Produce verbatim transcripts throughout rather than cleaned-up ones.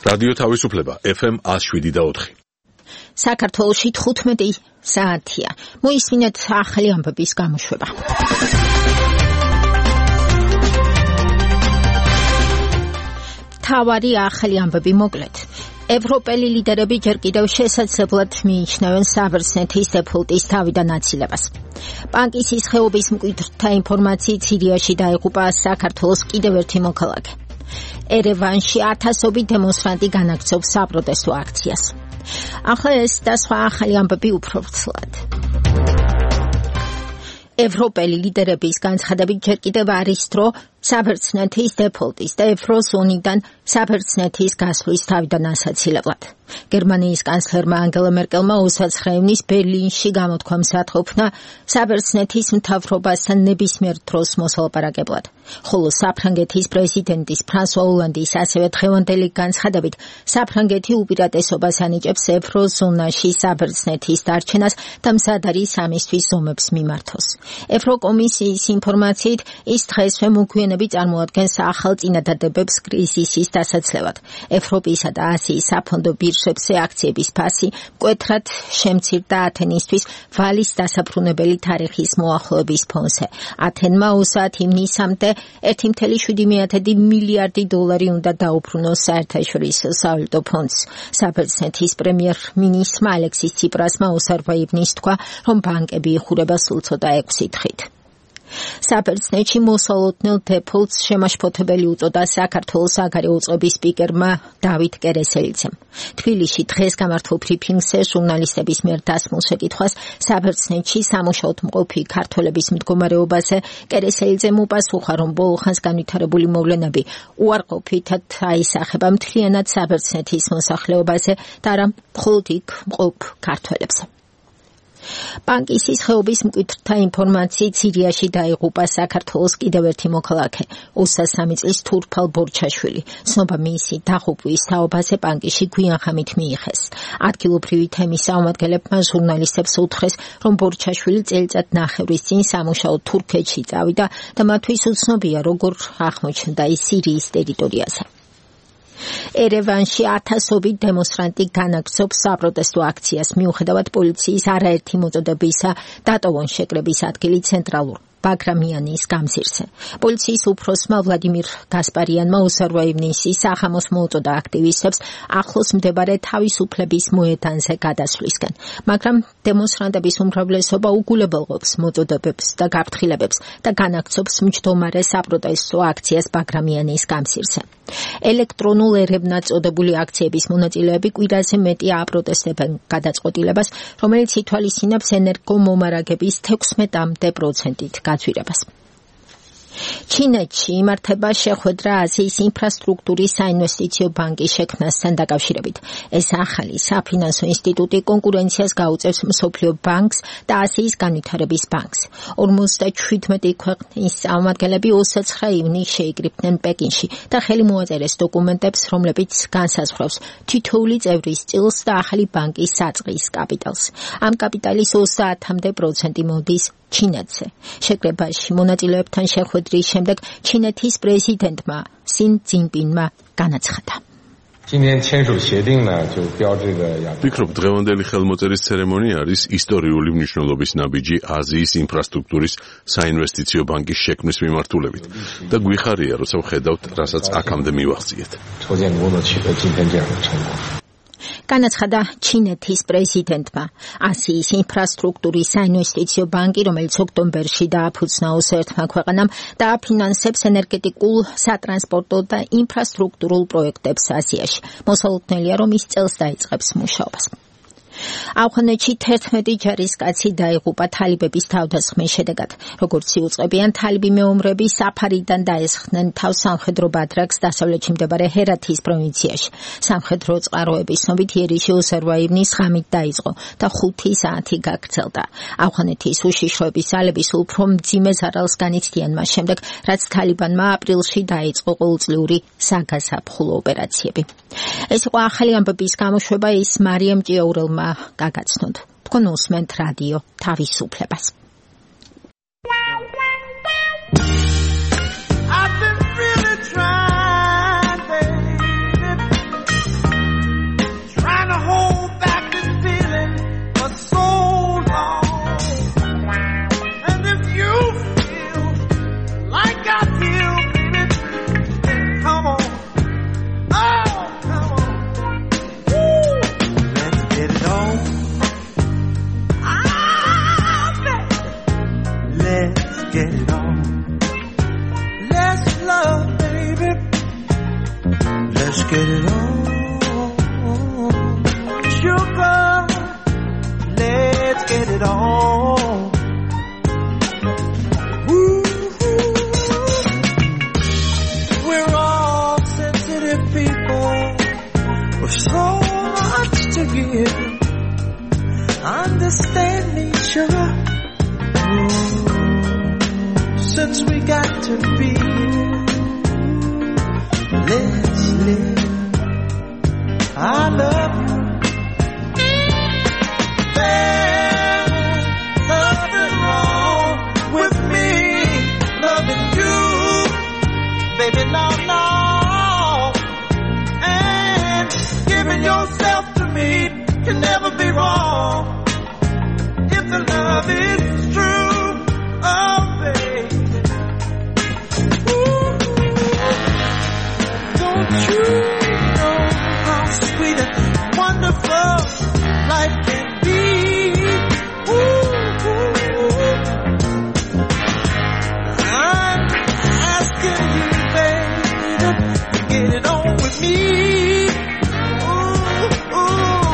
რადიო თავისუფლება ეფ ემ one oh seven და four. საქართველოში თხუთმეტი საათია. მოისმინეთ ახალი ამბების გამოშვება. თავარი ახალი ამბები მოკლედ. ევროპელი ლიდერები ჯერ კიდევ შესაძლებლად მიიჩნევენ საბერძნეთის დეფოლტის თავიდან აცილებას. ბანკის ხეობის მკვიდრთა ინფორმაციით სირიაში დაიღუპა საქართველოს კიდევ ერთი მოქალაქე. ერევანში ათასობით დემონსტრანტი განაგრძობს საპროტესტო აქციას. ახლა ეს და სხვა ახალი ამბები უფრო ვრცლად. ევროპელი ლიდერების განცხადებით ჯერ კიდევ არის დრო საბერძნეთის დეფოლტის და ევროზონიდან საბერძნეთის გასვლის თავიდან ასაცილებლად. გერმანიის კანცლერმა ანგელა მერკელმა ოცდაათი ივნის ბერლინში გამოთქვა მსათყოფნა საბერძნეთის მთავრობასთან ნებისმიერ დროს მოსალაპარაკებლად. ხოლო საფრანგეთის პრეზიდენტის ფრანსუა ოლანდის ასევე დღევანდელი განცხადებით საფრანგეთი უპირატესობას ანიჭებს ევროზონაში საბერძნეთის დარჩენას და მზად არის ამისთვის ზომებს მიმართოს. ევროკომისიის ინფორმაციით ის დღესვე მოგვიანებით წარმოადგენს ახალ წინადადებებს კრიზისის დასაცლევად. ევროპისა და ასიის საფონდო ბირჟებზე აქციების ფასი მკვეთრად შემცირდა ათენისთვის ვალის დასაბრუნებელი თარიღის მოახლოების ფონზე. ათენმა ოცდაათი ივნისამდე ერთი კoma შვიდ მილიარდი დოლარი უნდა დაუბრუნოს საერთაშორისო სავალუტო ფონდს. საბერძნეთის პრემიერ-მინისტრმა ალექსის ციპრასმა ოცდაორი ივნის თქვა, რომ ბანკები იხურება სულ ცოტა ექვსი დღით. საბერძნეთში მოსალოდნელ დეფოლტს შემაშფოთებელი უწოდა საქართველოს საგარეო უწყების სპიკერმა დავით კერესელიძემ. თბილისში დღეს გამართულ ბრიფინგზე ჟურნალისტების მიერ დასმულ შეკითხვას საბერძნეთში სამუშაოდ მყოფი ქართველების მდგომარეობაზე კერესელიძემ უპასუხა, რომ ბოლო ხანს განვითარებული მოვლენები უარყოფითად აისახება მთლიანად საბერძნეთის მოსახლეობაზე და არა მხოლოდ იქ მყოფ ქართველებს. ბანკის ხეობის მკვიდრთა ინფორმაციით სირიაში დაიღუპა საქართველოს კიდევ ერთი მოქალაქე, ოცდასამი წლის თურფალ ბორჩაშვილი. ცნობა მისი დაღუპვის თაობაზე ბანკში გვიან ხამით მიიღეს. ადგილობრივი თემის წარმომადგენლებმა ჟურნალისტებს უთხრეს, რომ ბორჩაშვილი წელიწად ნახევრის წინ სამუშაოდ თურქეთში წავიდა და მათთვის უცნობია, როგორ აღმოჩნდა ის სირიის ტერიტორიაზე. ერევანში ათასობით დემონსტრანტი განაგრძობს საპროტესტო აქციას, მიუხედავად პოლიციის არაერთი მოწოდებისა დატოვონ შეკრების ადგილი ცენტრალურ ბაგრამიანის გამზირზე. პოლიციის უფროსმა ვლადიმირ გასპარიანმა ოცდაორი ივნისში სახამოს მოუწოდა აქტივისტებს ახლოს მდებარე თავისუფლების მოედანზე გადასვლისკენ, მაგრამ დემონსტრანტების უმრავლესობა უგულებელყოფს მოწოდებებს და გაფრთხილებებს და განაგრძობს მჯდომარე საპროტესტო აქციას ბაგრამიანის გამზირზე. ელექტრონულ ერევნად წოდებული აქციების მონაწილეები კვირაზე მეტი აპროტესტებენ გადაწყვეტილებას, რომელიც ითვალისწინებს ენერგომომარაგების თექვსმეტამდე პროცენტით გაცვლებას. ჩინეთში იმართება შეხვედრა აზიის ინფრასტრუქტურის საინვესტიციო ბანკის შექმნასთან დაკავშირებით. ეს ახალი საფინანსო ინსტიტუტი კონკურენციას გაუწევს მსოფლიო ბანკს და აზიის განვითარების ბანკს. ორმოცდაშვიდმეტი ქვეყნის წარმომადგენლები ოცდაცხრა ივნისს შეიკრიბნენ პეკინში და ხელი მოაწერეს დოკუმენტებს, რომლებიც განსაზღვრავს თითოეული წევრის წილს და ახალი ბანკის საწყის კაპიტალს. ამ კაპიტალის ოცდაათამდე პროცენტი მოდის ჩინეთზე. შეკრებაში მონაწილეებთან შეხვედრის შემდეგ ჩინეთის პრეზიდენტმა სინ ძინპინმა განაცხადა. ვფიქრობ, დღევანდელი ხელმოწერის ცერემონია არის ისტორიული მნიშვნელობის ნაბიჯი აზიის ინფრასტრუქტურის საინვესტიციო ბანკის შექმნის მიმართულებით და გვიხარია, როცა ვხედავთ, რასაც აქამდე მივახციეთ. განაცხადა ჩინეთის პრეზიდენტმა. აზიის ინფრასტრუქტურის საინვესტიციო ბანკი, რომელიც ოქტომბერში დააფუძნა ოცდაერთმა ქვეყანამ, დააფინანსებს ენერგეტიკულ, სატრანსპორტო და ინფრასტრუქტურულ პროექტებს აზიაში. მოსალოდნელია, რომ ის წელს დაიწყებს მუშაობას. ავღანეთში თერთმეტი ჯარისკაცი დაიღუპა თალიბების თავდასხმის შედეგად. როგორც იუწყებიან, თალიბი მეომრები საფარიდან დაესხნენ თავს სამხედრო ბადრაკს დასავლეთში მდებარე ჰერათის პროვინციაში. სამხედრო წყაროების ცნობით იერიში ოცდაორი ივნისს ღამით დაიწყო და ხუთი საათი გაგრძელდა. ავღანეთის უშიშროების ძალების უფრო მძიმე ზარალს განიცდიან მას შემდეგ, რაც თალიბანმა აპრილში დაიწყო ყოველწლიური საგაზაფხულო ოპერაციები. ეს იყო ახალი ამბების გამოშვება, ის მარიამ ჭიაურელმა გაგაცნოთ. თქვენ უსმენთ რადიო თავისუფლებას. let's get it on. Let's love, baby. Let's get it on. Sugar, let's get it on. Ooh, we're all sensitive people with so much to give. Understand me, sugar. Ooh, since we got to be, let's live. I love you. There's nothing wrong with me loving you, baby, no, no. And giving yourself to me can never be wrong if the love is true. Oh, baby. Ooh, don't you know how sweet and wonderful life can be? Ooh, ooh. I'm asking you, baby, to get it on with me. Ooh, ooh.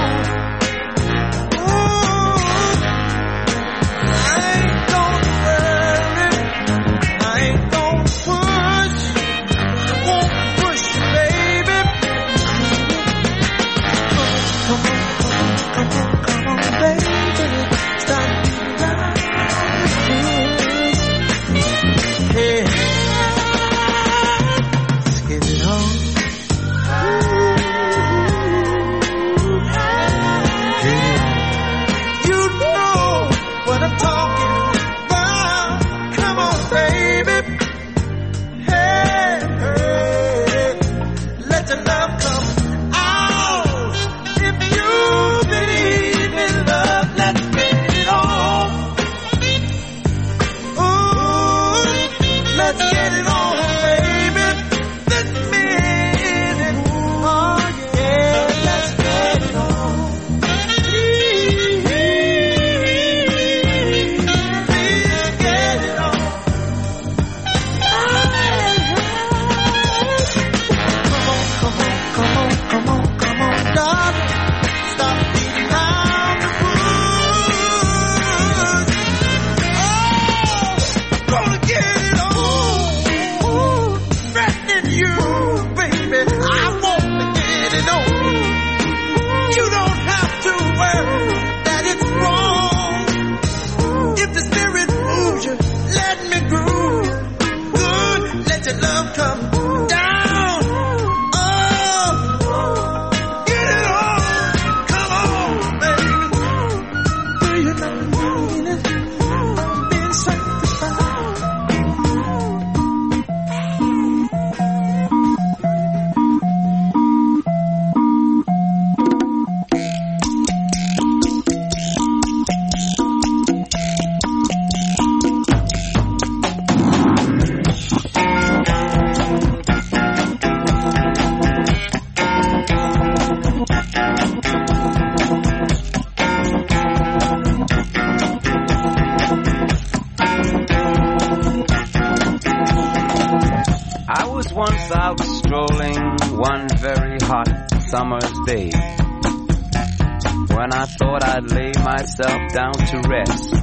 Down to rest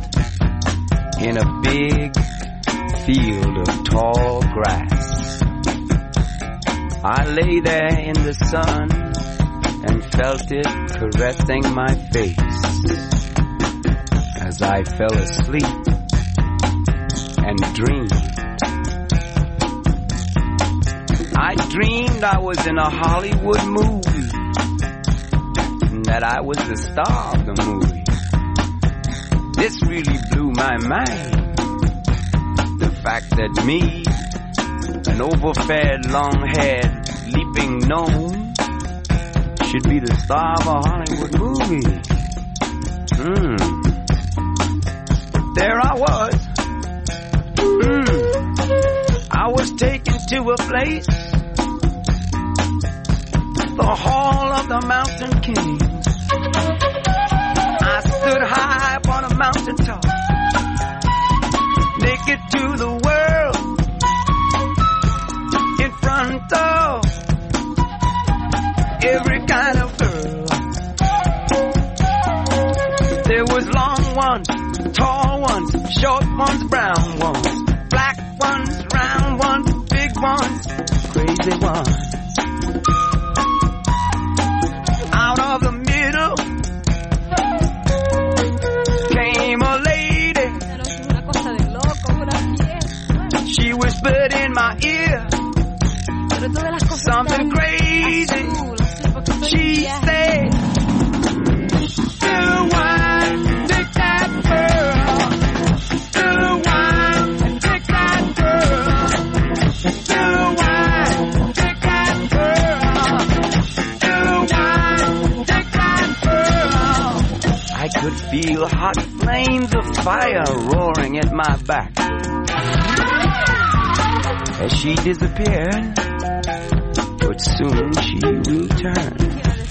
in a big field of tall grass. I lay there in the sun and felt it caressing my face as I fell asleep and dreamed. I dreamed I was in a Hollywood movie and that I was the star of the movie. This really blew my mind. The fact that me, an overfed, long-haired, leaping gnome, should be the star of a Hollywood movie. Hmm. There I was. Hmm. I was taken to a place, the Hall of the Mountain King. I stood high upon a mountain top. ones, brown ones, black ones, round ones, big ones, crazy ones. Out of the middle came a lady. She whispered in my ear something crazy. She said, "Still wine, take that girl. Still wine, take that girl. Still wine, take that girl. Still wine, take that girl." I could feel hot flames of fire roaring at my back. As she disappeared, but soon she returned.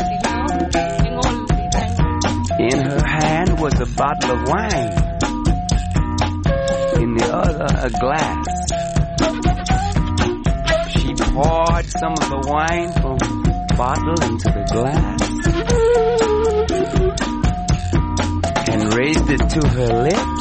In her hand was a bottle of wine, in the other a glass. She poured some of the wine from the bottle into the glass and raised it to her lips.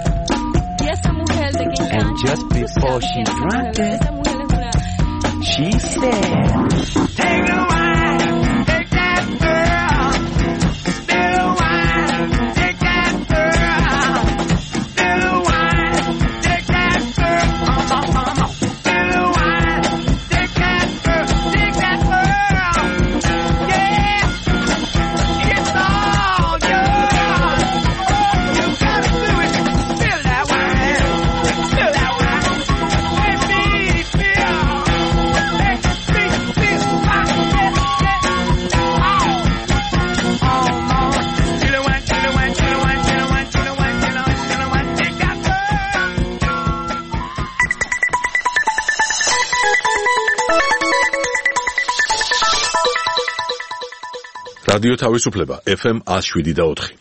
And just before she drank it, she said, "Take the wine, take that girl. Still wine, take that girl. Still wine, take that girl. Oh, oh, oh, oh. Still wine, take that girl, take that girl. Yeah, it's all yours. You gotta do it. Spill that wine, spill that wine. Let me feel. რადიო თავისუფლება ეფ ემ one oh seven და four.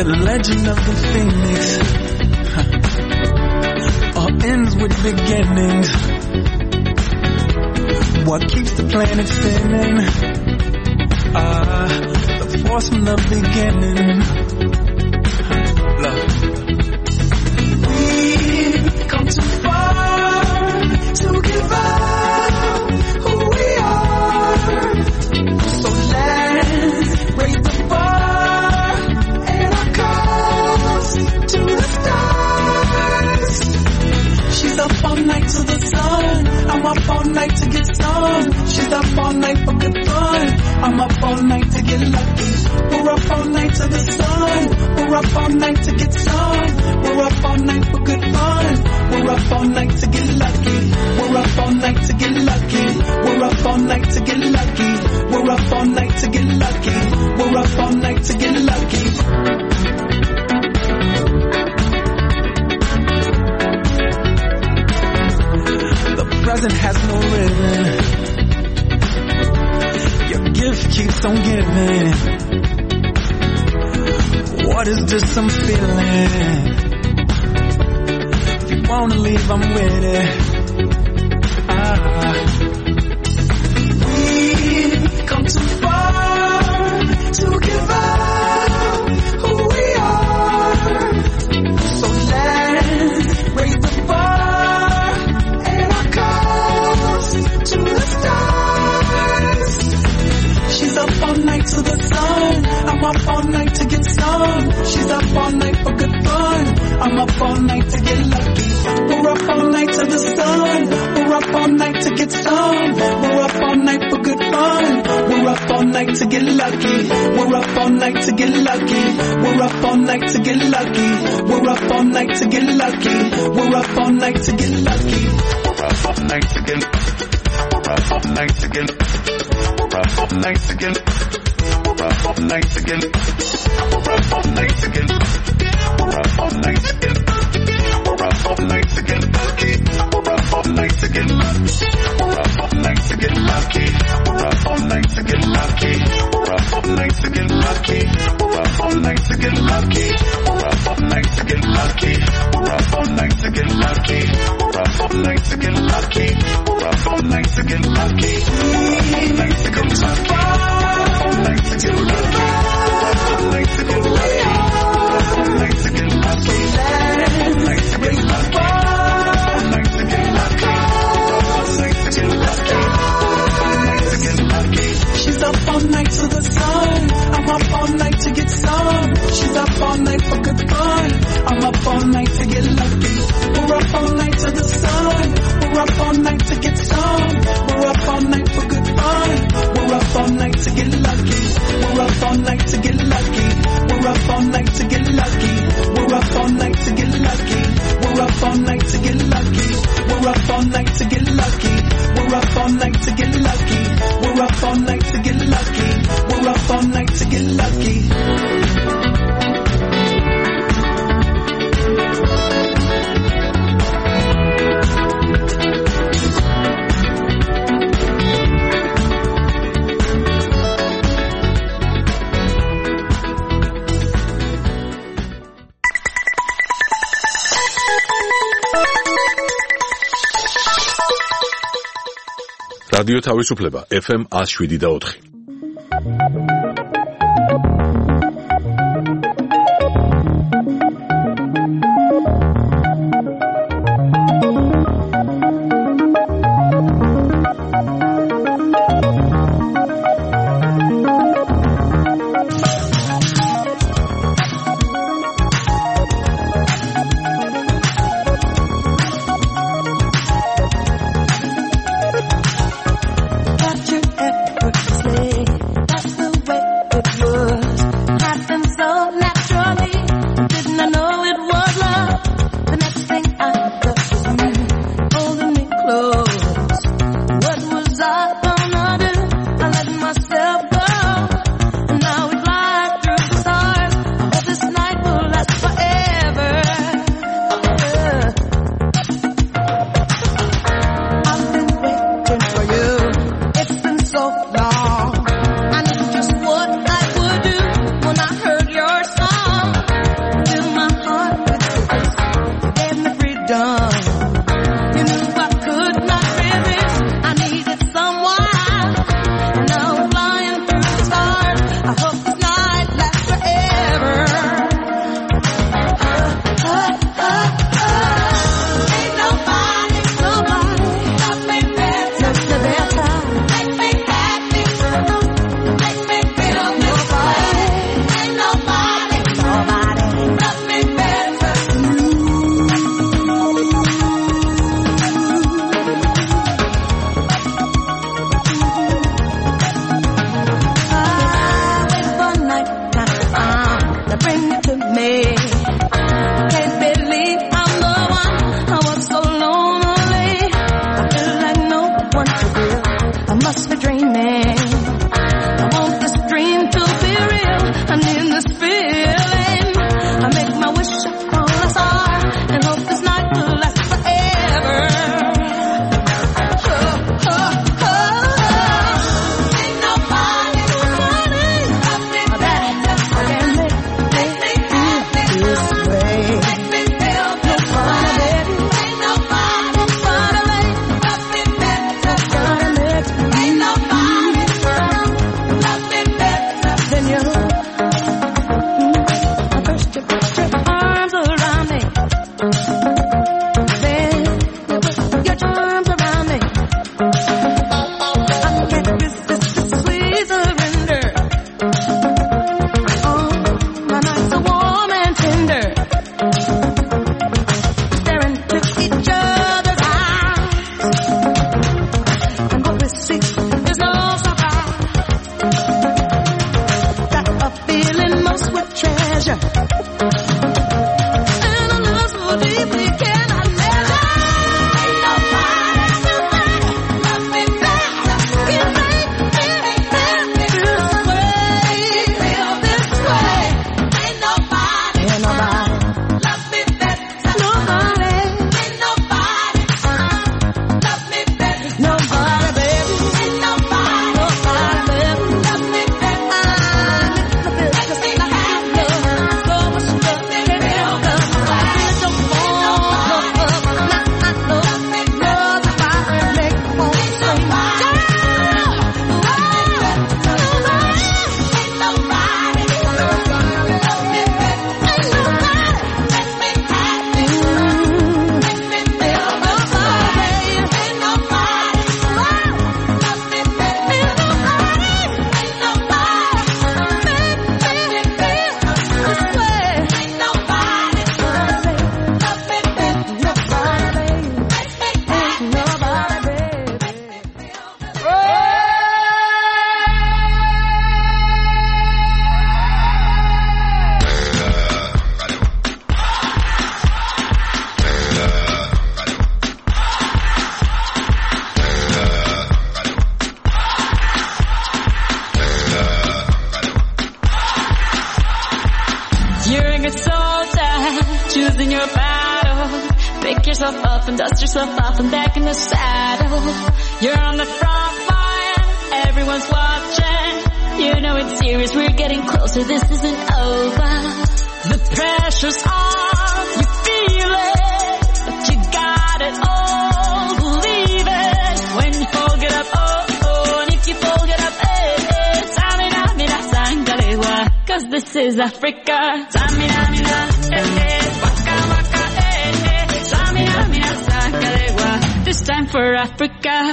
the legend of the phoenix huh. all ends with beginnings. What keeps the planet spinning? Ah, the force from the beginning. Love. We've come too far to give up who we are. So let's raise the bar and our cause to the stars. She's up all night to the sun. I'm up all night to get some. She's up all night for good fun. I'm up all night to get lucky. We're up all night to the sun. We're up all night to get some. We're up all night for good fun. We're up all night to get lucky. We're up all night to get lucky. We're up all night to get lucky. We're up all night to get lucky. We're up all night to get lucky. The present has no rhythm. Your gift keeps on giving. What is this I'm feeling? If you wanna leave, I'm with it. Ah. We've come too far to give up who we are. So let's raise the bar and our cause to the stars. She's up all night to the sun. I'm up all night to get some. She's up all night for good fun. I'm up all night to get lucky. We're up all night to the sun. We're up all night to get some. We're up all night for good fun. We're up all night to get lucky. We're up all night to get lucky. We're up all night to get lucky. We're up all night to get lucky. We're up all night to get lucky. We're up all night to get. We're up all night to get. We're up all night to get. We're up all night to get. We're up all night to get. We're up all night to get. We're up all night to get lucky. We're up all night to get lucky. We're up all night to get lucky. We're up all night to get lucky. We're up all night to get lucky. We're up all night to get lucky. We're up all night to get lucky. We're up all night to get lucky. We're up all night to get lucky. We're up all night to get lucky. We're up all night to get lucky. All night to get lucky. All night to get lucky. All night to get lucky. All night to get lucky. All night to get lucky. All night to get lucky. All night to get lucky. She's up all night to the sun. I'm up all night to get some. She's up all night for good fun. I'm up all night to get lucky. We're up all night to the sun. We're up all night to get some. We're up all night for good fun. We're up all night to get lucky. We're up all night to get lucky. We're up all night to get lucky. We're up all night to get lucky. We're up all night to get lucky. We're up all night to get lucky. We're up all night to get lucky. We're up all night to get lucky. We're up all night to get lucky. რადიო თავისუფლება ეფ ემ one oh seven და four. That's the way I must be dreaming. I want this dream to be real. I need this feeling. I make my wish upon a star and hope this night will last forever. Oh, oh, oh. Ain't nobody, nobody love me better. I can make, make me happy this way. Make me feel this way. Ain't nobody, nobody love me better. Gonna make, ain't nobody love me better than you. I first you put your arms around me, then you put your arms around me. I can't resist this sweet surrender. Oh, my nights are warm and tender, staring into each other's eyes, and what we see is no surprise. Got a feeling most would treasure, and a love so deep we cannot measure. Ain't nobody, nobody love me better. Can make me happy this way. Feel this way. Ain't nobody, ain't nobody love me better. Nobody, ain't nobody love me better. Nobody, baby, ain't nobody, nobody, baby, love me better. Make me happy, so much love me feel good. I don't want no love, not I know. Love me better, make me want to say, yeah. Ain't nobody, ain't nobody love me better. Ain't nobody make me happy, make me feel good. Ain't nobody love me better. Ain't nobody, ain't nobody make me feel this way. Ain't nobody love me better. Nobody, ain't nobody, baby. You're a good soldier, choosing your battle. Pick yourself up and dust yourself off and back in the saddle. You're on the front line, everyone's watching. You know it's serious, we're getting closer, this isn't over. The pressure's on, you feel it, but you got it all, believe it. When you fold it up, oh, oh, and if you fold it up, eh, eh, samina, mina, sangalewa, cause this is Africa. Samina, mina, eh, eh, waka, waka, eh, eh, samina, mina, sangalewa, this time for Africa.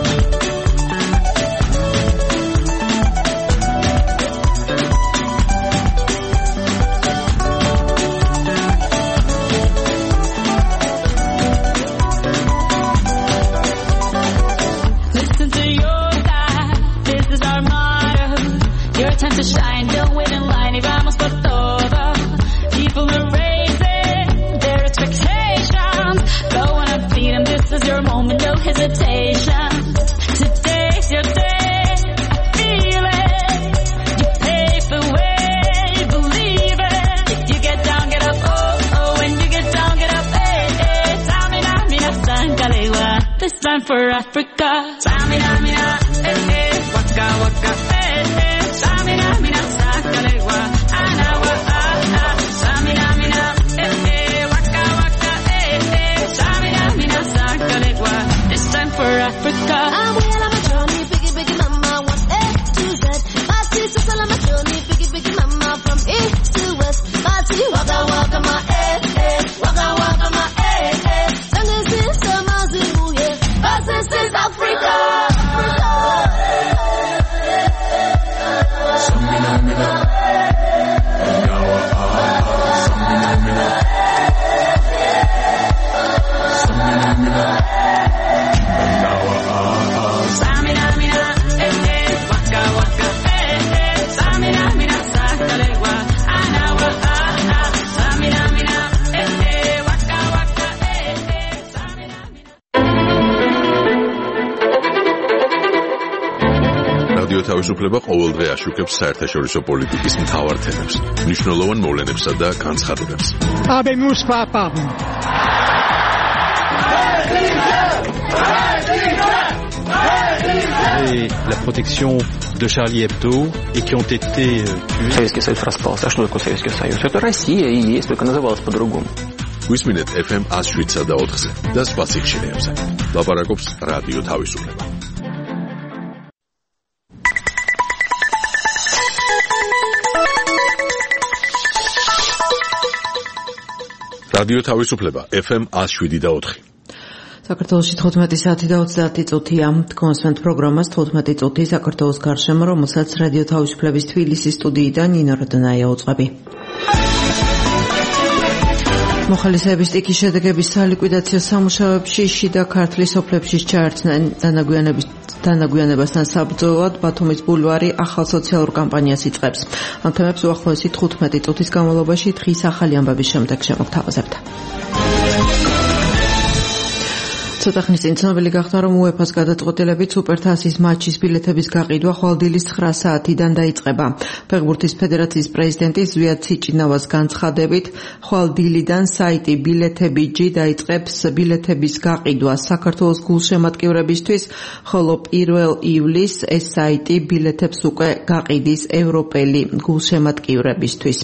Listen to your God, this is our motto. Your time to shine, don't wait in line, y vamos por todo. People are raising their expectations. Go on and feed them, this is your moment, no hesitation. Today's your day, I feel it. You pave the way, believe it. If you get down, get up, oh, oh. When you get down, get up, eh, eh. Samina, mina, sangalewa, this time for Africa. Samina, mina, eh, eh. Waka, waka, eh, eh. Samina, mina, sangalewa, anawa, ah, ah. Samina, mina, eh, eh. Waka, waka, eh, eh. Samina, mina, sangalewa, this time for Africa. I'm well on my journey, biggie, biggie mama, one A to Z. My sister's all on my journey, biggie, biggie mama, from east to west. My tea, waka, waka, my eh, eh. Waka, waka, my eh, eh. Sangin' sister, my zibu, yeah. My sister's Africa. Africa. რადიო თავისუფლება ყოველდღე აშუქებს საერთაშორისო პოლიტიკის მთავარ თემებს, მნიშვნელოვან მოვლენებსა და განცხადებებს. Habemos papa. Et la protection de Charlie Hebdo et qui ont été tués. Советский Союз распался. А что такое Советский Союз? Это Россия и есть, только называлась по-другому. Висминет эф эм one oh seven და four-ზე და სხვა სიხშირეებზე. ლაპარაკობს რადიო თავისუფლება. რადიო თავისუფლება ეფ ემ one oh seven და four. საქართველოში თხუთმეტი საათი და ოცდაათი წუთია. თქვენს პროგრამას თხუთმეტი წუთი საქართველოს გარშემო, რომელსაც რადიო თავისუფლების თბილისის სტუდიიდან ნინო როდონაია უძღვები. მოხალისეების ტიკის შედეგების სალიკვიდაციო სამუშაოებში შიდა ქართლის სოფლებში ჩაერთნენ დანაგვიანების დანაგვიანებასთან საბრძოლოდ ბათუმის ბულვარი ახალ სოციალურ კამპანიას იწყებს. ამ თემებს უახლოესი თხუთმეტი წუთის განმავლობაში დღის ახალი ამბების შემდეგ შემოგთავაზებთ. ცოტა ხნის წინ ცნობილი გახდა, რომ უეფას გადაწყვეტილებით სუპერთასის მატჩის ბილეთების გაყიდვა ხვალდილის ცხრა საათიდან დაიწყება. ფეხბურთის ფედერაციის პრეზიდენტი ზვიად სიჭინავას განცხადებით, ხვალდილიდან საიტი ბილეთები.ჯი დაიწყებს ბილეთების გაყიდვას საქართველოს გულშემატკივრებისთვის, ხოლო პირველ ივლისს ეს საიტი ბილეთებს უკვე გაყიდის ევროპელი გულშემატკივრებისთვის.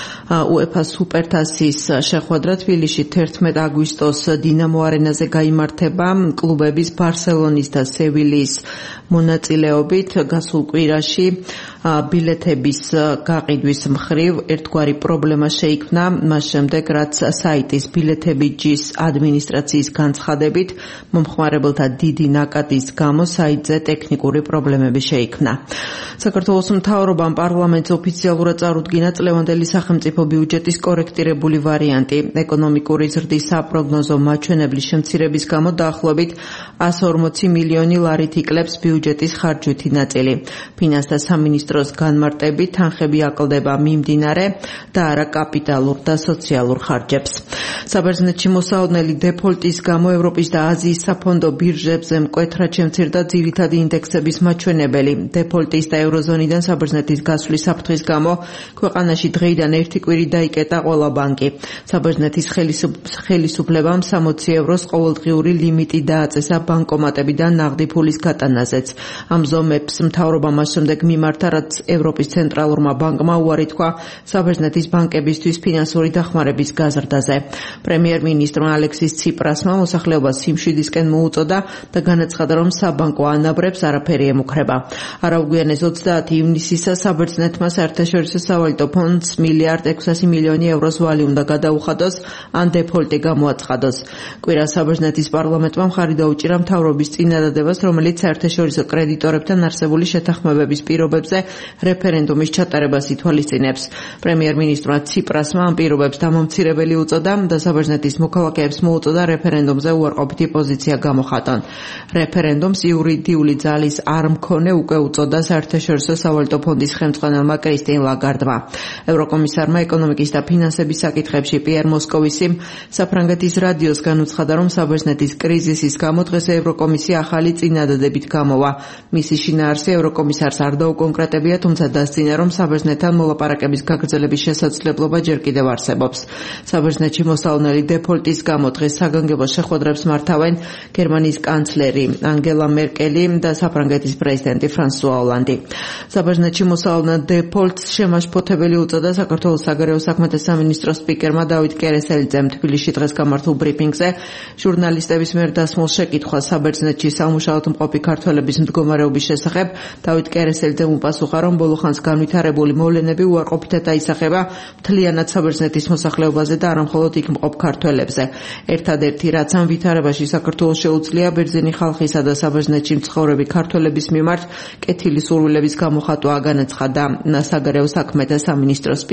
უეფა სუპერთასის შეხვედრა თბილისში თერთმეტ აგვისტოს დინამო არენაზე გაიმართება კლუბების ბარსელონის და სევილიის მონაწილეობით. გასულ კვირაში ბილეთების გაყიდვის მხრივ ერთგვარი პრობლემა შეიქმნა, მას შემდეგ რაც საიტის ბილეთები.ჯის ადმინისტრაციის განცხადებით მომხმარებელთა დიდი ნაკადის გამო საიტზე ტექნიკური პრობლემები შეიქმნა. საქართველოს მთავრობამ პარლამენტს ოფიციალურად წარუდგინა წლევანდელი სახელმწიფო ბიუჯეტის კორექტირებული ვარიანტი. ეკონომიკური ზრდის საპროგნოზო მაჩვენებლის შემცირების გამო დაახლოებით one hundred forty მილიონი ლარით იკლებს ბიუჯეტის ხარჯვითი ნაწილი. ფინანსთა სამინისტროს განმარტებით თანხები აკლდება მიმდინარე და არა კაპიტალურ და სოციალურ ხარჯებს. საბერძნეთში მოსაოდნელი დეფოლტის გამო ევროპის და აზიის საფონდო ბირჟებზე მკვეთრად შემცირდა ძირითადი ინდექსების მაჩვენებელი. დეფოლტის და ევროზონიდან საბერძნეთის გასვლის საფრთხის გამო ქვეყანაში დღეიდან ერთი კვირი დაიკეტა ყველა ბანკი. საბერძნეთის ხელისუფლებამ sixty ევროს ყოველდღიური ლიმიტი დააწესა ბანკომატებიდან ნაღდი ფულის გატანაზეც. ამ ზომებს მთავრობა მას შემდეგ მიმართა, რაც ევროპის ცენტრალურმა ბანკმა უარი თქვა საბერძნეთის ბანკებისთვის ფინანსური დახმარების გაზრდაზე. პრემიერ-მინისტრმა ალექსის ციპრასმა მოსახლეობას სიმშვიდისკენ მოუწოდა და განაცხადა, რომ საბანკო ანაბრებს არაფერი ემუქრება. არაუგვიანეს ოცდაათი ივნისისა საბერძნეთმა საერთაშორისო სავალუტო ფონდს მილიარდ ექვსასი მილიონი ევროს ვალი უნდა გადაუხადოს, ან დეფოლტი გამოაცხადოს. კვირას საბერძნეთის პარლამენტმა მხარი დაუჭირა მთავრობის წინადადებას, რომელიც საერთაშორისო კრედიტორებთან არსებული შეთანხმებების პირობებზე რეფერენდუმის ჩატარებას ითვალისწინებს. პრემიერ-მინისტრმა ციპრასმა ამ პირობებს დამამცირებელი უწოდა და საბერძნეთის მოქალაქეებს მოუწოდა რეფერენდუმზე უარყოფითი პოზიცია გამოხატონ. რეფერენდუმს იურიდიული ძალის არ მქონე უკვე უწოდა საერთაშორისო სავალუტო ფონდის ხელმძღვანელმა კრისტინ ლაგარდმა. ევროკომისარმა ეკონომიკის და ფინანსების საკითხებში პიერ მოსკოვისიმ საფრანგეთის რადიოს განუცხადა, რომ საბერძნეთის კრიზისის გამო დღეს ევროკომისია ახალი წინადადებით გამოვა. მისი შინაარსი ევროკომისარს არ დაუკონკრეტებია, თუმცა დასძინა, რომ საბერძნეთთან მოლაპარაკების გაგრძელების შესაძლებლობა ჯერ კიდევ არსებობს. საბერძნეთში მოსალონელი დეფოლტის გამო დღეს საგანგებო შეხვედრებს მართავენ გერმანიის კანცლერი ანგელა მერკელი და საფრანგეთის პრეზიდენტი ფრანსუა ოლანდი. საბერძნეთში მოსალონელ დეფოლტს შემაშფოთებელი უწოდა საქართველოს საგარეო საქმეთა სამინისტროს სპიკერმა დავით კერესელიძემ თბილისში დღეს გამართულ ბრიფინგზე. ჟურნალისტების მიერ დასმულ შეკითხვას საბერძნეთში სამუშაოდ მყოფი ქართველების მდგომარეობის შესახებ დავით კერესელიძემ უპასუხა, რომ ბოლო ხანს განვითარებული მოვლენები უარყოფითად აისახება მთლიანად საბერძნეთის მოსახლეობაზე და არა მხოლოდ იქ მყოფ ქართველებზე. ერთადერთი რაც ამ ვითარებაში საქართველოს შეუძლია, ბერძენი ხალხისა და საბერძნეთში მცხოვრები ქართველების მიმართ კეთილი სურვილების გამოხატვა, განაცხადა საგარეო საქმეთა სამინისტროს სპიკერმა.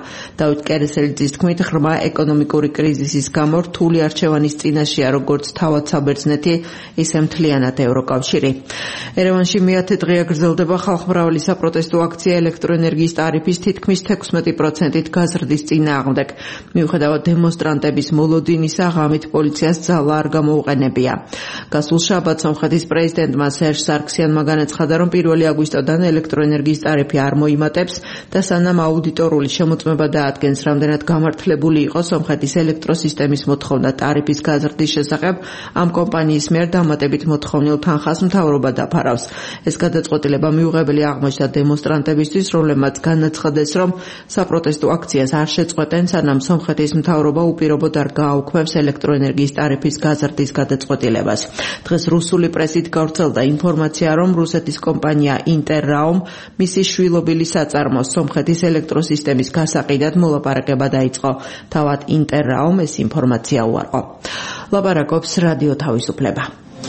დავით კერესელიძის თქმით, ღრმა ეკონომიკური კრიზისის გამო რთული არჩევანის წინაშეა როგორც თავად საბერძნეთი, ისე მთლიანად ევროკავშირი. ერევანში მეათე დღეა გრძელდება ხალხმრავალი საპროტესტო აქცია ელექტროენერგიის ტარიფის თითქმის თექვსმეტი პროცენტით გაზრდის წინააღმდეგ. მიუხედავად დემონსტრანტების მოლოდინისა, ღამით პოლიციას ძალა არ გამოუყენებია. გასულ შაბათს სომხეთის პრეზიდენტმა სერჟ სარქსიანმა განაცხადა, რომ პირველი აგვისტოდან ელექტროენერგიის ტარიფი არ მოიმატებს და სანამ აუდიტორული შემოწმება დაადგენს, რამდენად გამართლებული იყო სომხეთის ელექტროსისტემის მოთხოვნა ტარიფის გაზრდის შესახებ, ამ კომპანიის მიერ დამატებით მოთხოვნილ თანხას მთავრობა დაფარავს. ეს გადაწყვეტილება მიუღებელი აღმოჩნდა დემონსტრანტებისთვის, რომლებმაც განაცხადეს, რომ საპროტესტო აქციას არ შეწყვეტენ, სანამ სომხეთის მთავრობა უპირობოდ არ გააუქმებს ელექტროენერგიის ტარიფის გაზრდის გადაწყვეტილებას. დღეს რუსული პრესით გავრცელდა ინფორმაცია, რომ რუსეთის კომპანია ინტერრაუმ მისი შვილობილი საწარმოს სომხეთის ელექტროსისტემის გასაყიდად მოლაპარაკება დაიწყო. თავად ინტერრაუმ ეს ინფორმაცია უარყო. ლაპარაკობს რადიო თავისუფლება.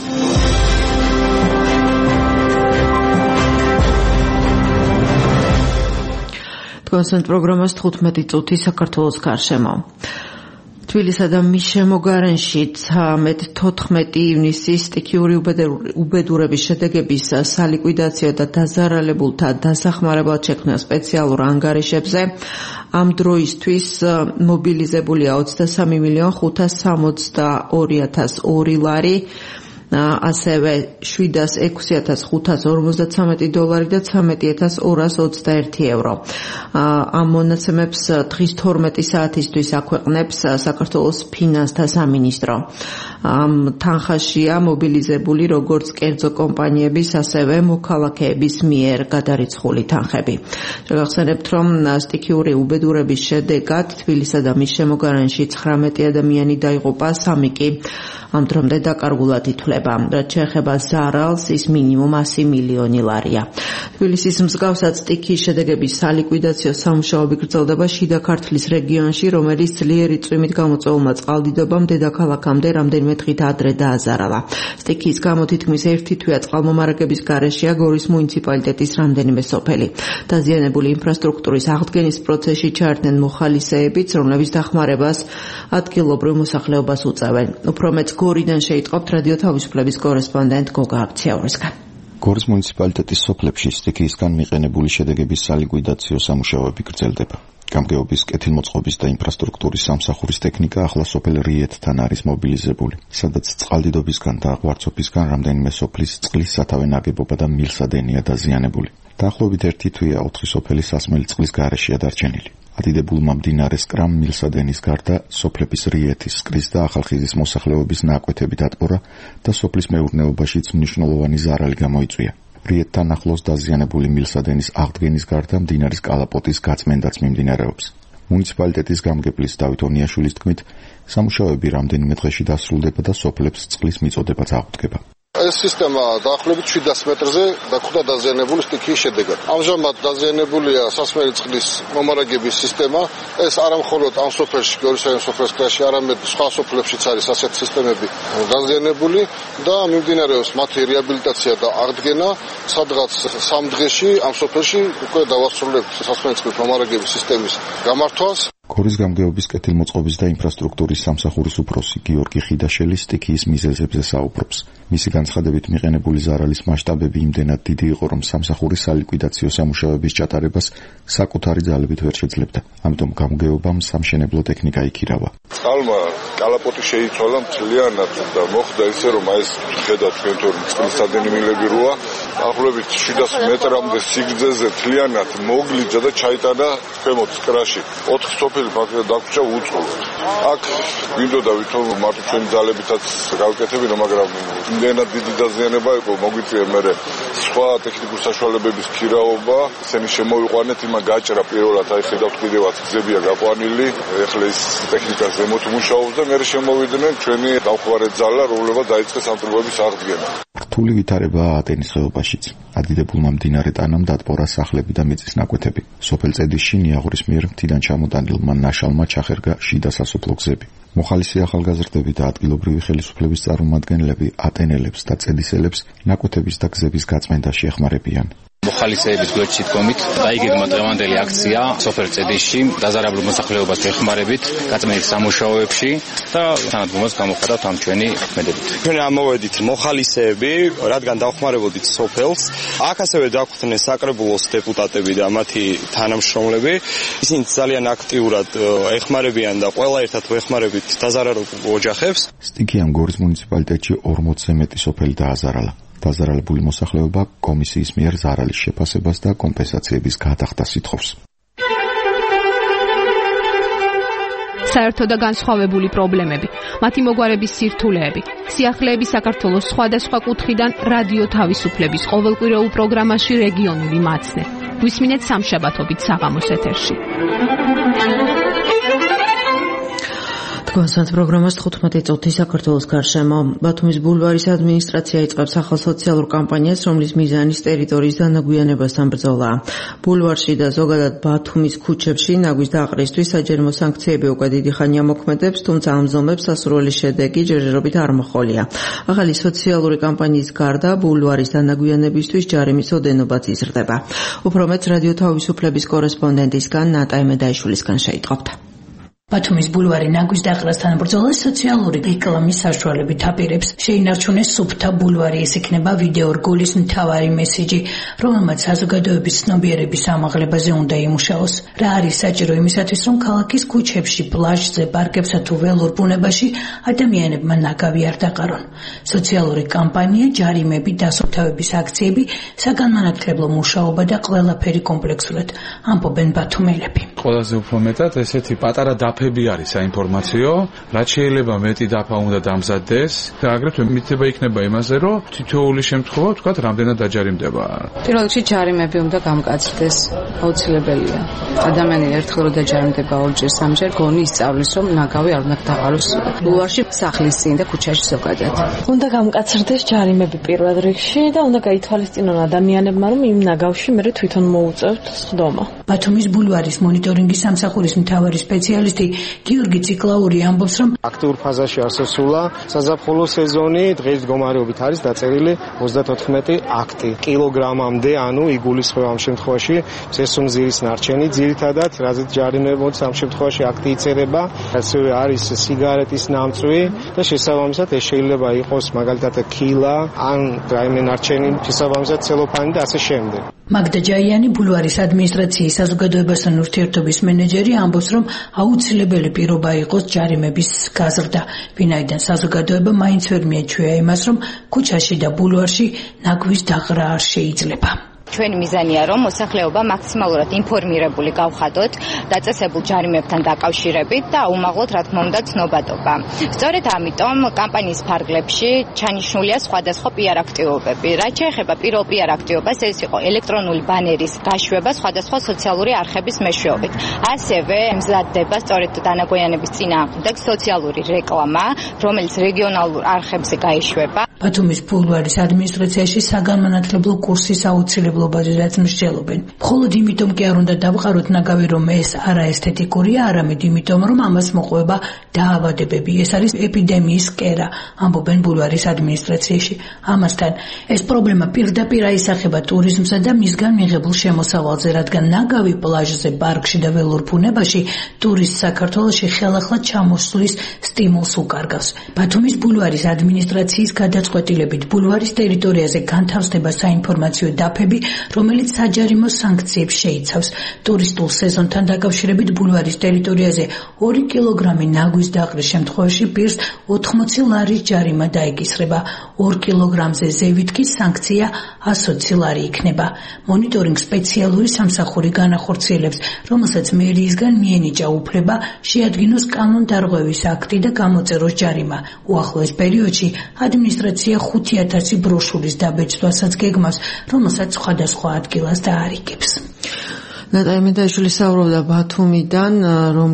თქვენს პროგრამას თხუთმეტი წუთი საქართველოს გარშემო. თბილისსა და მის შემოგარენში თერთმეტი ივნისის სტიქიური უბედურების შედეგების სალიკვიდაციო და დაზარალებულთა დასახმარებლად შექმნილ სპეციალურ ანგარიშებზე ამ დროისთვის მობილიზებულია ოცდასამი მილიონი ხუთას სამოცდაორი ათას ორი ლარი, ასევე შვიდას ექვსი ათას ხუთას ორმოცდათვრამეტი დოლარი და ცხრამეტი ათას ორას ოცდაერთი ევრო. ამ მონაცემებს დღის თორმეტი საათისთვის აქვეყნებს საქართველოს ფინანსთა სამინისტრო. ამ თანხაშია მობილიზებული როგორც კერძო კომპანიების, ასევე მოქალაქეების მიერ გადარიცხული თანხები. შეგახსენებთ, რომ სტიქიური უბედურების შედეგად თბილისსა და მის შემოგარენში ცხრამეტი ადამიანი დაიღუპა, სამი კი ამ დრომდე დაკარგულად ითვლება. რაც შეეხება ზარალს, ის მინიმუმ ასი მილიონი ლარია. თბილისის მსგავსად სტიქიის შედეგების სალიკვიდაციო სამუშაოები გრძელდება შიდა ქართლის რეგიონში, რომელიც ძლიერი წვიმით გამოწვეულმა წყალდიდობამ დედაქალაქამდე რამდენიმე დღით ადრე დააზარალა. სტიქიის გამო თითქმის ერთი თვეა წყალმომარაგების გარეშეა გორის მუნიციპალიტეტის რამდენიმე სოფელი. დაზიანებული ინფრასტრუქტურის აღდგენის პროცესში ჩაერთნენ მოხალისეებიც, რომლებიც დახმარებას ადგილობრივ მოსახლეობას უწევენ. უფრო მეც გორიდან შეიტყობთ რადიო თავისუფლების კორესპონდენტ გოგა აბციაურისგან. გორის მუნიციპალიტეტის სოფლებში სტიქიისგან მიყენებული შედეგების სალიკვიდაციო სამუშაოები გრძელდება. გამგეობის, კეთილმოწყობის და ინფრასტრუქტურის სამსახურის ტექნიკა ახლა სოფელ რიეთთან არის მობილიზებული, სადაც წყალდიდობისგან და ღვარცოფისგან რამდენიმე სოფლის წყლის სათავე ნაგებობა და მილსადენია დაზიანებული. დაახლოებით ერთი თვეა ოთხი სოფელი სასმელი წყლის გარეშეა დარჩენილი. ადიდებულმა მდინარე სკრამ მილსადენის გარდა სოფლების რიეთის, სკრის და ახალხიზის მოსახლეობის ნაკვეთები დატბორა და სოფლის მეურნეობაშიც მნიშვნელოვანი ზარალი გამოიწვია. რიეთთან ახლოს დაზიანებული მილსადენის აღდგენის გარდა მდინარის კალაპოტის გაწმენდაც მიმდინარეობს. მუნიციპალიტეტის გამგებლის დავით ონიაშვილის თქმით, სამუშაოები რამდენიმე დღეში დასრულდება და სოფლებს წყლის მიწოდებაც აღუდგება. ეს სისტემა დაახლოებით შვიდას მეტრზე დაგვხვდა დაზიანებული სტიქიის შედეგად. ამჟამად დაზიანებულია სასმელი წყლის მომარაგების სისტემა. ეს არა მხოლოდ ამ სოფელში, გორის რაიონის სოფლის კლასში, არამედ სხვა სოფლებშიც არის ასეთი სისტემები დაზიანებული და მიმდინარეობს მათი რეაბილიტაცია და აღდგენა, სადღაც სამ დღეში ამ სოფელში უკვე დავასრულებთ სასმელი წყლის მომარაგების სისტემის გამართვას. გორის გამგეობის, კეთილმოწყობის და ინფრასტრუქტურის სამსახურის უფროსი გიორგი ხიდაშელი სტიქიის მიზეზებზე საუბრობს. მისი განცხადებით მიყენებული ზარალის მასშტაბები იმდენად დიდი იყო, რომ სამსახურის სალიკვიდაციო სამუშაოების ჩატარებას საკუთარი ძალებით ვერ შეძლებდა. ამიტომ გამგეობამ სამშენებლო ტექნიკა იქირავა. წყალმა კალაპოტი შეიცვალა მთლიანად და მოხდა ისე, რომ ეს ხედავთ თქვენ თორემ წყლისადენი მილები როა, დაახლოებით შვიდას მეტრამდე სიგრძეზე მთლიანად მოგლიჯა და ჩაიტანა ქვემოთ სკრაში. ოთხ სოფელი ფაქტობრივად დაგვრჩა უწყლოდ. აქ გვინდოდა ვითომ მარტო ჩვენი ძალებითაც გავკეთებინა, მაგრამ იმდენად დიდი დაზიანება იყო, მოგვიწია მერე სხვა ტექნიკური საშუალებების ქირაობა, ისინი შემოვიყვანეთ, იმა გაჭრა პირველად, აი ხედავთ კიდევაც გზებია გაყვანილი, ეხლა ის ტექნიკა ზემოთ მუშაობს და მერე შემოვიდნენ ჩვენი დავხვარე ძალა, რომლებაც დაიწყეს ამ ტრუბების აღდგენა. რთული ვითარებაა ატენის ხეობაშიც. ადიდებულმა მდინარე ტანამ დატბორა სახლები და მიწის ნაკვეთები. სოფელ წედიშში ნიაღურის მიერ მთიდან ჩამოტანილმა ნაშალმა ჩახერგა შიდა სასოფლო გზები. მოხალისე ახალგაზრდები და ადგილობრივი ხელისუფლების წარმომადგენლები ატენელებს და წედისელებს ნაკვეთების და გზების გაწმენდაში ეხმარებიან. მოხალისეების გვერდში დგომით დაიგეგმა დღევანდელი აქცია სოფელ წედიშში დაზარალებულ მოსახლეობას ეხმარებით გაწმენდ სამუშაოებში და თანადგომას გამოხატავთ ამ ჩვენი ქმედებით. ჩვენ ამოვედით მოხალისეები, რადგან დავხმარებოდით სოფელს. აქ ასევე დაგვხვდნენ საკრებულოს დეპუტატები და მათი თანამშრომლები. ისინი ძალიან აქტიურად ეხმარებიან და ყველა ერთად ვეხმარებით დაზარალებულ ოჯახებს. სტიქიამ გორის მუნიციპალიტეტში ორმოცზე მეტი სოფელი დააზარალა. დაზარალებული მოსახლეობა კომისიის მიერ ზარალის შეფასებას და კომპენსაციების გადახდას ითხოვს. საერთო და განსხვავებული პრობლემები, მათი მოგვარების სირთულეები, სიახლეები საქართველოს სხვადასხვა კუთხიდან რადიო თავისუფლების ყოველკვირეულ პროგრამაში რეგიონული მაცნე. გვისმინეთ სამშაბათობით საღამოს ეთერში. კონსერტ პროგრამას თხუთმეტი წუთი საქართველოს გარშემო. ბათუმის ბულვარის ადმინისტრაცია იწყებს ახალ სოციალურ კამპანიას, რომლის მიზანი ტერიტორიის დანაგვიანებასთან ბრძოლაა. ბულვარში და ზოგადად ბათუმის ქუჩებში ნაგვის დაყრისთვის საჯარიმო სანქციები უკვე დიდი ხანია მოქმედებს, თუმცა ამ ზომებს სასურველი შედეგი ჯერჯერობით არ მოჰყოლია. ახალი სოციალური კამპანიის გარდა ბულვარის დანაგვიანებისთვის ჯარიმის ოდენობაც იზრდება. უფრო მეტ რადიო თავისუფლების კორესპონდენტისგან ნატა იმედაიშვილისგან შეიტყობთ. ბათუმის ბულვარი ნაგვის დაყრასთან ბრძოლას სოციალური რეკლამის საშუალებით აპირებს. შეინარჩუნეს სუფთა ბულვარი, ეს იქნება ვიდეო რგოლის მთავარი მესიჯი, რომელმაც საზოგადოების ცნობიერების ამაღლებაზე უნდა იმუშაოს. რა არის საჭირო იმისათვის, რომ ქალაქის ქუჩებში, პლაჟზე, პარკებსა თუ ველურ ბუნებაში ადამიანებმა ნაგავი არ დაყარონ. სოციალური კამპანია, ჯარიმები, დასუფთავების აქციები, საგანმანათლებლო მუშაობა და ყველაფერი კომპლექსურად, ამბობენ ბათუმელები. ყველაზე უფრო მეტად ესეთი პატარა დაფები არის საინფორმაციო, რაც შეიძლება მეტი დაფა უნდა დამზადდეს და აგრეთვე მითება იქნება იმაზე, რომ თითოეული შემთხვევა თქვათ რამდენად დაჯარიმდება. პირველ რიგში ჯარიმები უნდა გამკაცრდეს, აუცილებელია. ადამიანი ერთხელ რო დაჯარიმდება ორჯერ, სამჯერ გონი ისწავლის, რომ ნაგავი არ უნდა დაყაროს ბულვარში, სახლის წინ და ქუჩაში ზოგადად. უნდა გამკაცრდეს ჯარიმები პირველ რიგში და უნდა გაითვალისწინონ ადამიანებმა, რომ იმ ნაგავში მე თვითონ მოუწევთ სხდომა. ბათუმის ბულვარის მონიტორინგის სამსახურის მთავარი სპეციალისტი გიორგი ციკლაური ამბობს, რომ აქტიურ ფაზაში ასასულა საზაფხულო სეზონი, დღეს მდგომარეობით არის დაწერილი ოცდათოთხმეტი აქტი კილოგრამამდე, ანუ იგულისხმება ამ შემთხვევაში წესუმზირის ნარჩენი, ძირითადად რაზეც ჯარიმებოც ამ შემთხვევაში აქტი იწერება, ასევე არის სიგარეტის ნამწვი და შესაბამისად ეს შეიძლება იყოს მაგალითად ქილა, ან რაიმე ნარჩენი, შესაბამისად ცელოფანი და ასე შემდეგ. მაგდა ჯაიანი ბულვარის ადმინისტრაციის საზოგადოებასთან ურთიერთობის მენეჯერი ამბობს, რომ აუცილებელი პირობა იყოს ჯარიმების გაზრდა, ვინაიდან საზოგადოება მაინც ვერ მიეჩვია იმას, რომ ქუჩაში და ბულვარში ნაგვის დაყრა არ შეიძლება. ჩვენი მიზანია, რომ მოსახლეობა მაქსიმალურად ინფორმირებული გავხადოთ დაწესებულ ჯარიმებთან დაკავშირებით და აუმაღლოთ, რა თქმა უნდა, ცნობადობა. სწორედ ამიტომ კამპანიის ფარგლებში ჩანიშნულია სხვადასხვა პიარ აქტივობები. რაც შეეხება პირველ პიარ აქტივობას, ეს იყო ელექტრონული ბანერის გაშვება სხვადასხვა სოციალური არხების მეშვეობით. ასევე მზადდება სწორედ დანაგვიანების წინააღმდეგ სოციალური რეკლამა, რომელიც რეგიონალურ არხებზე გაიშვება. ბათუმის ბულვარის ადმინისტრაციაში საგანმანათლებლო კურსის აუცილებლობაზეც მსჯელობენ. მხოლოდ იმიტომ კი არ უნდა დავყაროთ ნაგავი, რომ ეს არაესთეტიკურია, არამედ იმიტომ, რომ ამას მოყვება დაავადებები. ეს არის ეპიდემიის კერა, ამბობენ ბულვარის ადმინისტრაციაში. ამასთან ეს პრობლემა პირდაპირ აისახება ტურიზმსა და მისგან მიღებულ შემოსავალზე, რადგან ნაგავი პლაჟზე, პარკში და ველურ ბუნებაში ტურისტ საქართველოში ხელახლა ჩამოსვლის სტიმულს უკარგავს. ბათუმის ბულვარის ადმინისტრაციის გადაწყვეტილებით ბულვარის ტერიტორიაზე განთავსდება საინფორმაციო დაფები, რომელიც საჯარიმო სანქციებს შეიცავს. ტურისტულ სეზონთან დაკავშირებით ბულვარის ტერიტორიაზე ორი კილოგრამი ნაგვის დაყრის შემთხვევაში პირს ოთხმოცი ლარის ჯარიმა დაეკისრება. ორ კილოგრამზე ზევით კი სანქცია ასოცი ლარი იქნება. მონიტორინგ სპეციალური სამსახური განახორციელებს, რომელსაც მერიისგან მიენიჭა უფლება შეადგინოს კანონდარღვევის აქტი და გამოწეროს ჯარიმა. უახლოეს პერიოდში ადმინისტრაცია ხუთი ათასი ბროშურის დაბეჭდვასაც გეგმავს, რომელსაც სხვადასხვა ადგილას დაარიგებს. ნატა იმედაიშვილი საუბრობდა ბათუმიდან, რომლის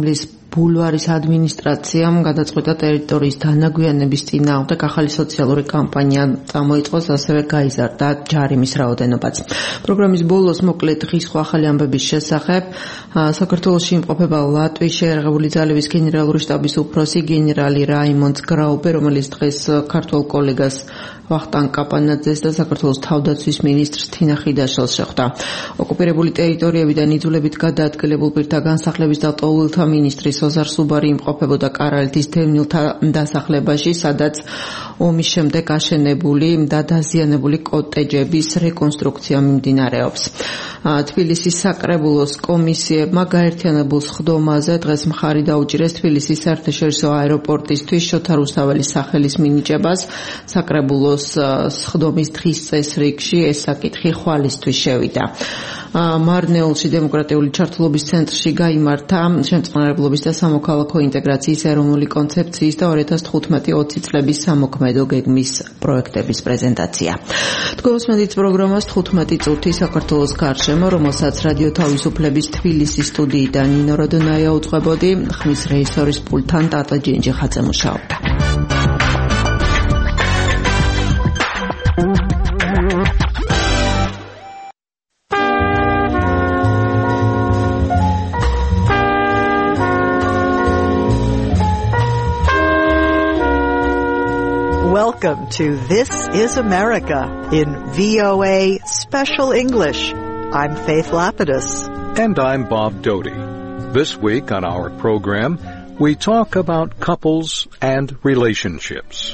ბულვარის ადმინისტრაციამ გადაწყვიტა ტერიტორიის დანაგვიანების წინააღმდეგ ახალი სოციალური კამპანია წამოიწყოს, ასევე გაიზარდა ჯარიმის რაოდენობაც. პროგრამის ბოლოს მოკლედ დღის ახალი ამბების შესახებ საქართველოში იმყოფება ლატვიის შეერაღებული ძალების გენერალური შტაბის უფროსი გენერალი რაიმონდ გრაუბე, რომელიც დღეს ქართულ კოლეგას ვახტანგ კაპანაძეს და საქართველოს თავდაცვის მინისტრს თინა ხიდაშელს შეხვდა. ოკუპირებული ტერიტორიებიდან იძულებით გადაადგილებულ პირთა განსახლების და ლტოლვილთა მინისტრის ოზარ სუბარი იმყოფებოდა კარალეთის დევნილთა დასახლებაში, სადაც ომის შემდეგ აშენებული და დაზიანებული კოტეჯების რეკონსტრუქცია მიმდინარეობს. თბილისის საკრებულოს კომისიებმა გაერთიანებულ სხდომაზე დღეს მხარი დაუჭირეს თბილისის საერთაშორისო აეროპორტისთვის შოთა რუსთაველის სახელის მინიჭებას. საკრებულოს სხდომის დღის წესრიგში ეს საკითხი ხვალისთვის შევიდა. მარნეულში დემოკრატიული ჩართულობის ცენტრში გაიმართა შემწყნარებლობის და სამოქალაქო ინტეგრაციის ეროვნული კონცეფციის და ორი ათას თხუთმეტი ოცი წლების სამოქმედო გეგმის პროექტების პრეზენტაცია. თქვენს პროგრამას თხუთმეტი წუთი საქართველოს გარშემო, რომელსაც რადიო თავისუფლების თბილისის სტუდიიდან ნინო როდონაია უძღვებოდი, ხმის რეჟისორის პულტთან ტატა ჯენჯიხაძე მუშაობდა. Welcome to This is America in V O A Special English. I'm Faith Lapidus. And I'm Bob Doty. This week on our program, we talk about couples and relationships.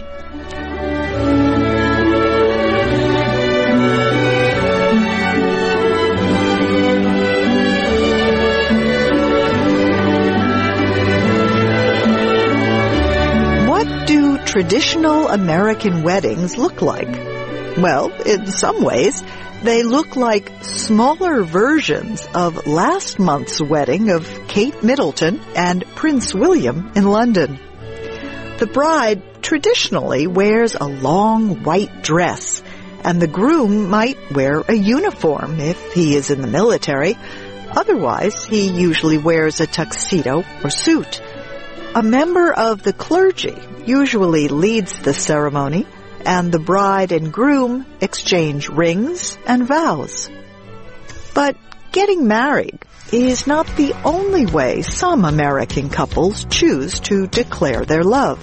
Traditional American weddings look like? Well, in some ways, they look like smaller versions of last month's wedding of Kate Middleton and Prince William in London. The bride traditionally wears a long white dress, and the groom might wear a uniform if he is in the military. Otherwise, he usually wears a tuxedo or suit. A member of the clergy usually leads the ceremony, and the bride and groom exchange rings and vows. But getting married is not the only way some American couples choose to declare their love.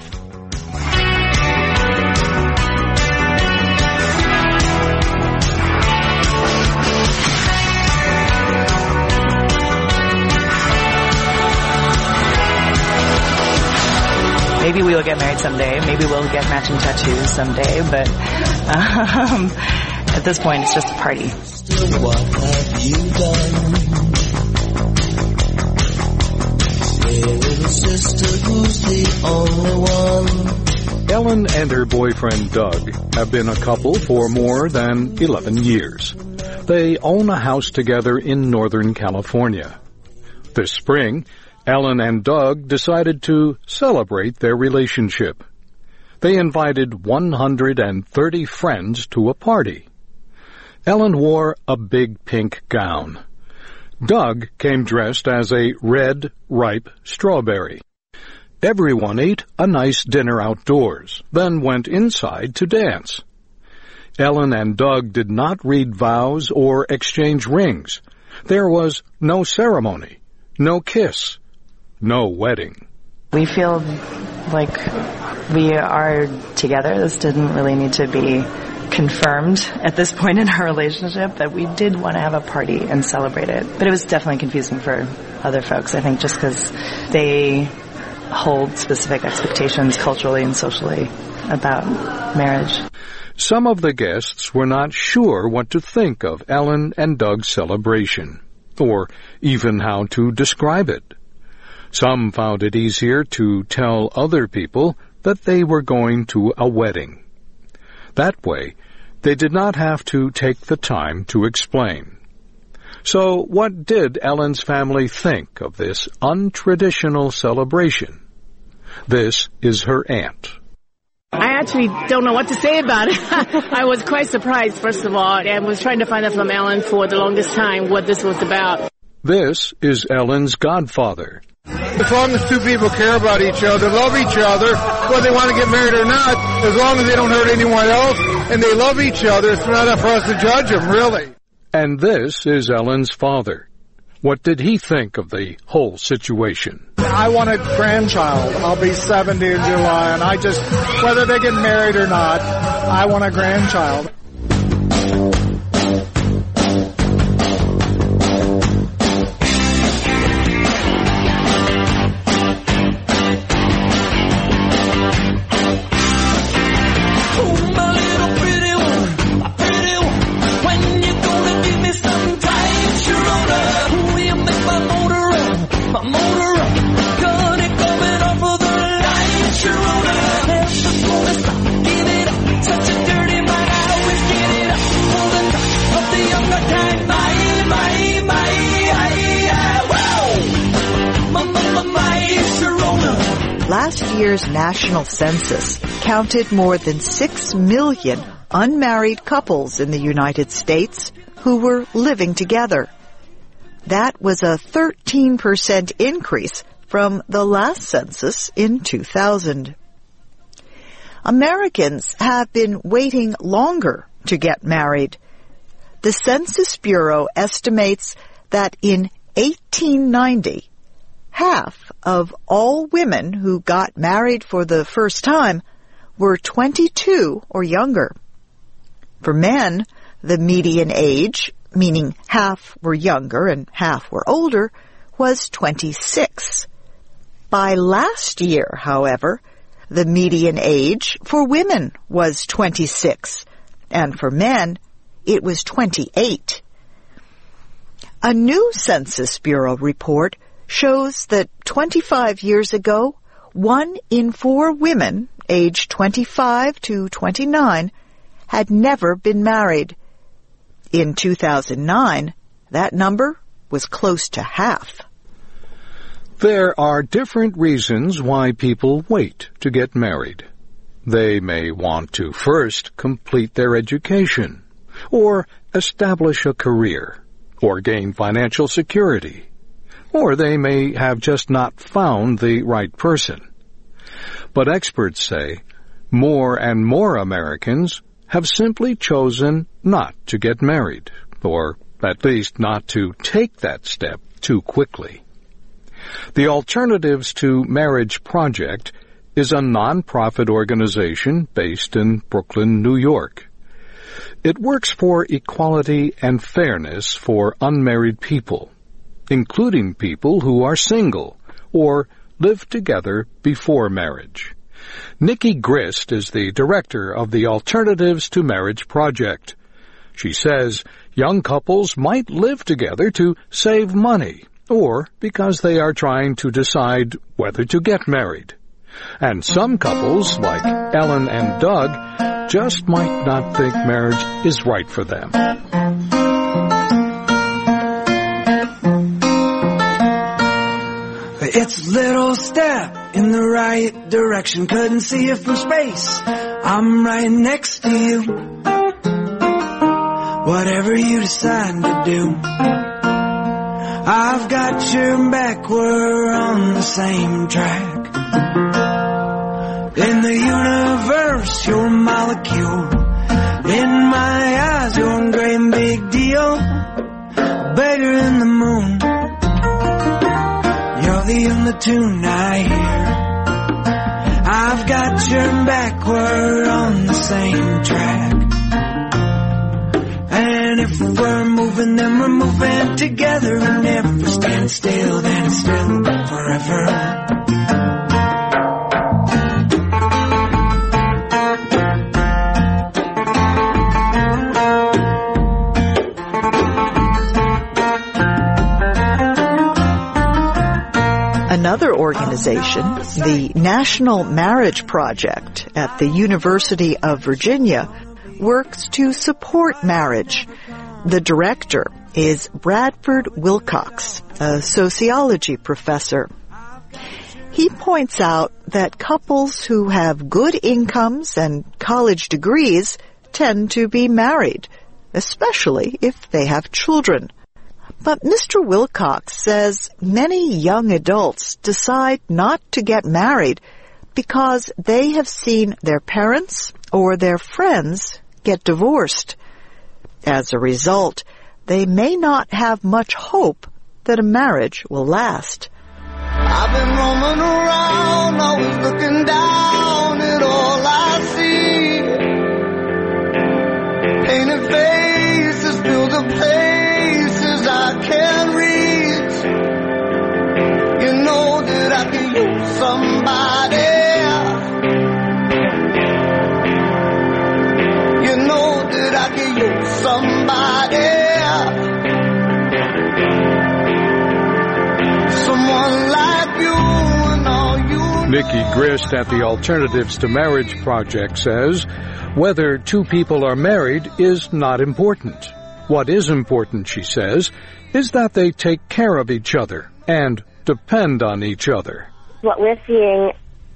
Maybe we will get married someday. Maybe we'll get matching tattoos someday. But um, at this point, it's just a party. What have you done? Hey, little sister, who's the only one? Ellen and her boyfriend Doug have been a couple for more than eleven years. They own a house together in Northern California. This spring, Ellen and Doug decided to celebrate their relationship. They invited one hundred thirty friends to a party. Ellen wore a big pink gown. Doug came dressed as a red, ripe strawberry. Everyone ate a nice dinner outdoors, then went inside to dance. Ellen and Doug did not read vows or exchange rings. There was no ceremony, no kiss, no wedding. We feel like we are together. This didn't really need to be confirmed at this point in our relationship, but we did want to have a party and celebrate it. But it was definitely confusing for other folks, I think, just because they hold specific expectations culturally and socially about marriage. Some of the guests were not sure what to think of Ellen and Doug's celebration, or even how to describe it. Some found it easier to tell other people that they were going to a wedding. That way, they did not have to take the time to explain. So what did Ellen's family think of this untraditional celebration? This is her aunt. I actually don't know what to say about it. I was quite surprised, first of all, and was trying to find out from Ellen for the longest time what this was about. This is Ellen's godfather. As long as two people care about each other, love each other, whether they want to get married or not, as long as they don't hurt anyone else, and they love each other, it's not up for us to judge them, really. And this is Ellen's father. What did he think of the whole situation? I want a grandchild. I'll be seventy in July, and I just, whether they get married or not, I want a grandchild. Last year's national census counted more than six million unmarried couples in the United States who were living together. That was a thirteen percent increase from the last census in two thousand. Americans have been waiting longer to get married. The Census Bureau estimates that in eighteen ninety, half of all women who got married for the first time were twenty-two or younger. For men, the median age, meaning half were younger and half were older, was twenty-six. By last year, however, the median age for women was twenty-six, and for men, it was twenty-eight. A new Census Bureau report shows that twenty-five years ago, one in four women aged twenty-five to twenty-nine had never been married. In two thousand nine, that number was close to half. There are different reasons why people wait to get married. They may want to first complete their education, or establish a career, or gain financial security. Or they may have just not found the right person. But experts say more and more Americans have simply chosen not to get married, or at least not to take that step too quickly. The Alternatives to Marriage Project is a non-profit organization based in Brooklyn, New York. It works for equality and fairness for unmarried people, including people who are single or live together before marriage. Nikki Grist is the director of the Alternatives to Marriage Project. She says young couples might live together to save money or because they are trying to decide whether to get married. And some couples, like Ellen and Doug, just might not think marriage is right for them. It's a little step in the right direction. Couldn't see it from space. I'm right next to you. Whatever you decide to do, I've got your back. We're on the same track. In the universe, you're a molecule. In my eyes, you're a great big deal. Bigger than the moon. You're the only tune I hear. I've got your back, we're on the same track. And if we're moving, then we're moving together. And if we're standing still, then it's still forever. Another organization, the National Marriage Project at the University of Virginia, works to support marriage. The director is Bradford Wilcox, a sociology professor. He points out that couples who have good incomes and college degrees tend to be married, especially if they have children. But Mister Wilcox says many young adults decide not to get married because they have seen their parents or their friends get divorced. As a result, they may not have much hope that a marriage will last. I've been roaming around, always looking down at all I see. Painted faces fill the places I can't reach. You know that I can use somebody. You know that I can use somebody. Someone like you and all you. Nikki Grist at the Alternatives to Marriage Project says whether two people are married is not important. What is important, she says, is that they take care of each other and depend on each other. What we're seeing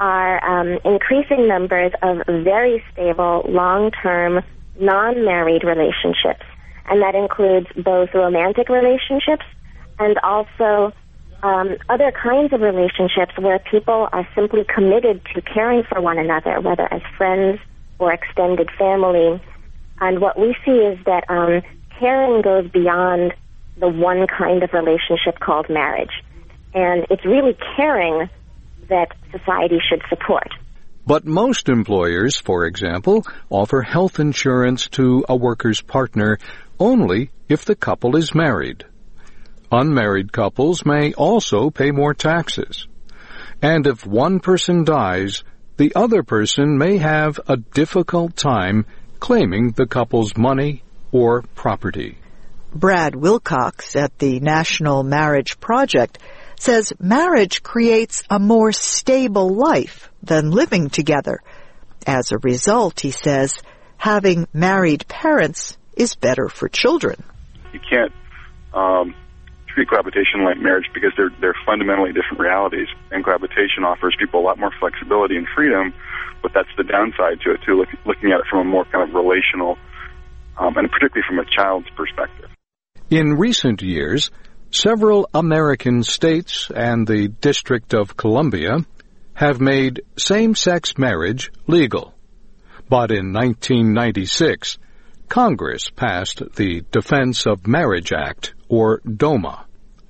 are um, increasing numbers of very stable, long-term, non-married relationships. And that includes both romantic relationships and also um, other kinds of relationships where people are simply committed to caring for one another, whether as friends or extended family. And what we see is that um, caring goes beyond the one kind of relationship called marriage. And it's really caring that society should support. But most employers, for example, offer health insurance to a worker's partner only if the couple is married. Unmarried couples may also pay more taxes. And if one person dies, the other person may have a difficult time claiming the couple's money or property. Brad Wilcox at the National Marriage Project says marriage creates a more stable life than living together. As a result, he says, having married parents is better for children. You can't um, treat cohabitation like marriage because they're they're fundamentally different realities. And cohabitation offers people a lot more flexibility and freedom, but that's the downside to it too, look, looking at it from a more kind of relational, um, and particularly from a child's perspective. In recent years, several American states and the District of Columbia have made same-sex marriage legal. But in nineteen ninety-six, Congress passed the Defense of Marriage Act, or DOMA.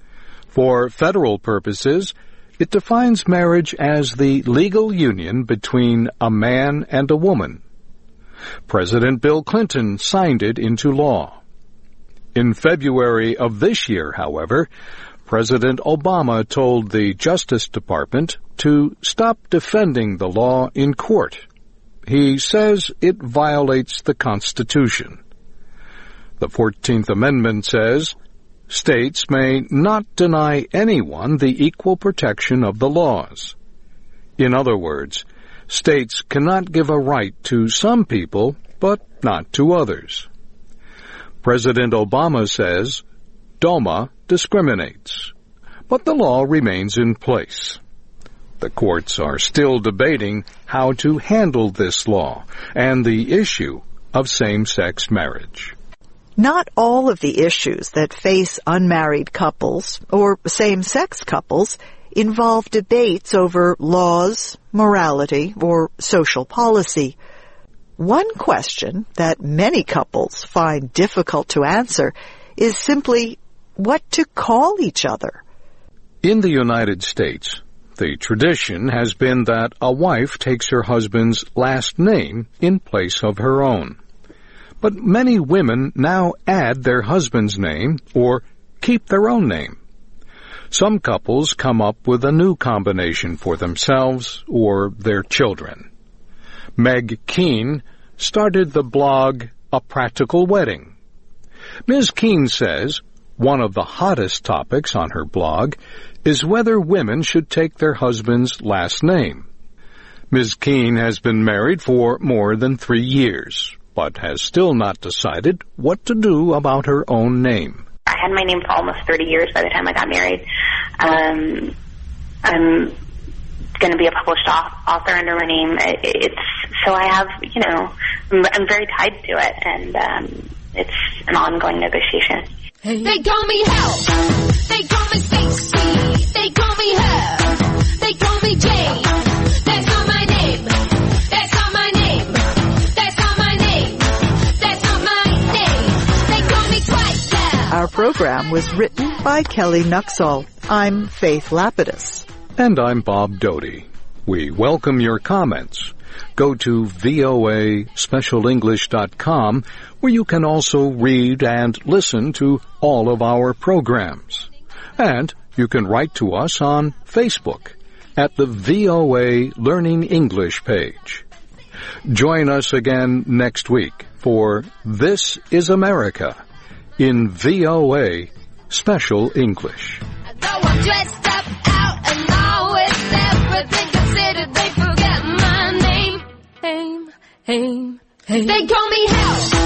For federal purposes, it defines marriage as the legal union between a man and a woman. President Bill Clinton signed it into law. In February of this year, however, President Obama told the Justice Department to stop defending the law in court. He says it violates the Constitution. The fourteenth Amendment says states may not deny anyone the equal protection of the laws. In other words, states cannot give a right to some people, but not to others. President Obama says DOMA discriminates, but the law remains in place. The courts are still debating how to handle this law and the issue of same-sex marriage. Not all of the issues that face unmarried couples or same-sex couples involve debates over laws, morality, or social policy. One question that many couples find difficult to answer is simply what to call each other. In the United States, the tradition has been that a wife takes her husband's last name in place of her own. But many women now add their husband's name or keep their own name. Some couples come up with a new combination for themselves or their children. Meg Keene started the blog A Practical Wedding. Miz Keene says one of the hottest topics on her blog is whether women should take their husband's last name. Miz Keene has been married for more than three years, but has still not decided what to do about her own name. I had my name for almost thirty years by the time I got married. Um, I'm going to be a published author under my name. It's so I have, you know, I'm, I'm very tied to it, and um, it's an ongoing negotiation. hey. They call me Help. They call me Stacy. They call me Her. They call me Jane. That's not my name. That's not my name. That's not my name. That's not my name. They call me Twice. Our program was written by Kelly Nuxall. I'm Faith Lapidus. And I'm Bob Doty. We welcome your comments. Go to V O A special english dot com, where you can also read and listen to all of our programs. And you can write to us on Facebook at the V O A Learning English page. Join us again next week for This is America in V O A Special English. Though I'm dressed up out and all with everything considered, they forget my name. Aim, aim, aim. They call me Help.